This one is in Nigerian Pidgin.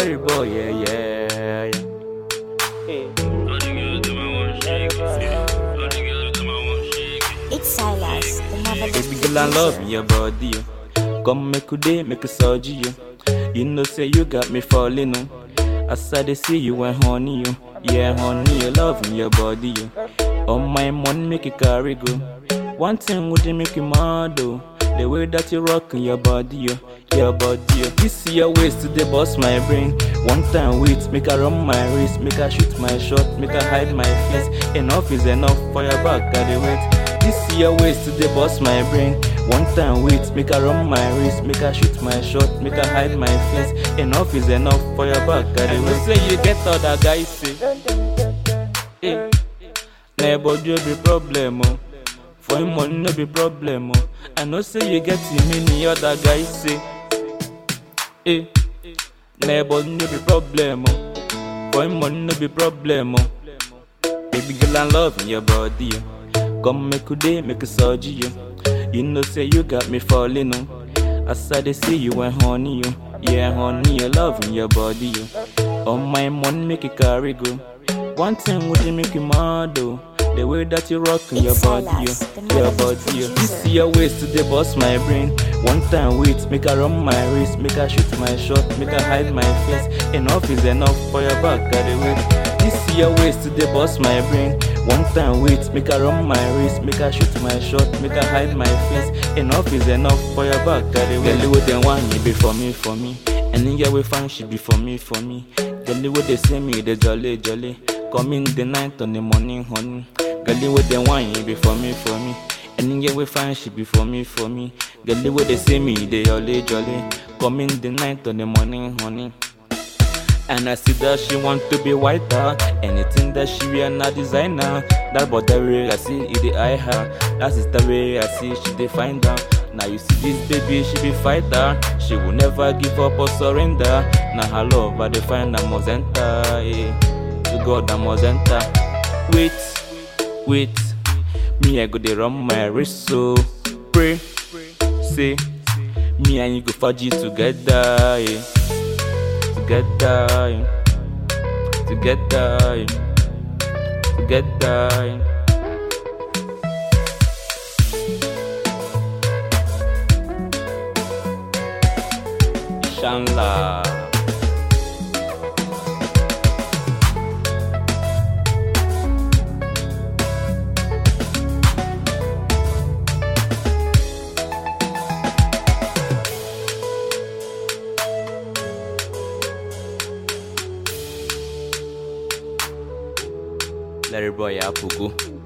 Larry boy, yeah. It's Silas, the marvelous Baby girl, I love your body. Come make a day, make a surgery. You know, say you got me falling. As I see you and honey, yeah, honey, you love your body. On my money, make it carry go. One thing would make you mad, though. The way that you rock your body, your body. This your ways to the boss my brain. One time wait, make I run my race, make I shoot my shot, make I hide my face. Enough is enough for your back, gotta wait. This your ways to the boss my brain. One time wait, make I run my race, make I shoot my shot, make I hide my face. Enough is enough for your back, gotta wait. Say you get other guys say, hey, nobody be problem, oh. For him money no be problem, oh. I know say you get many other guys say, hey, nobody no be problem, oh. For him money no be problem, oh. Baby girl, I'm loving your body, oh. Come make a day, make a surgery, oh. You know say you got me falling, oh. As I see you and honey, oh. Yeah, honey, you loving your body, oh. On my money make it carry go. One thing would make you mad, oh. The way that you rock your body, your body. This your ways to the boss my brain. One time wait, make I run my race, make I shoot my shot, make I hide my face. Enough is enough for your back, gotta wait. This your ways to the boss my brain. One time wait, make I run my race, make I shoot my shot, make I hide my face. Enough is enough for your back, gotta wait. Girl, with them one, you be for me. And in your way fine, she be for me. Girl, with they say me, they jolly. Come in the night on the morning, honey. Girl, with them wine, you be for me. And in your way fine, she be for me. Girl, with they say me, they jolly. Come in the night on the morning, honey. And I see that she want to be whiter. Anything that she wear, not designer. That but the way I see it, the eye her. That is the way I see she dey find her. Now you see this baby, she be fighter. She will never give up or surrender. Now her love, I define I must enter. Yeah. To God, I must enter. Wait, me I go dey run my race, so pray, say, me and you go for G together, yeah. Together. Inshallah. Larry boy, Apugo.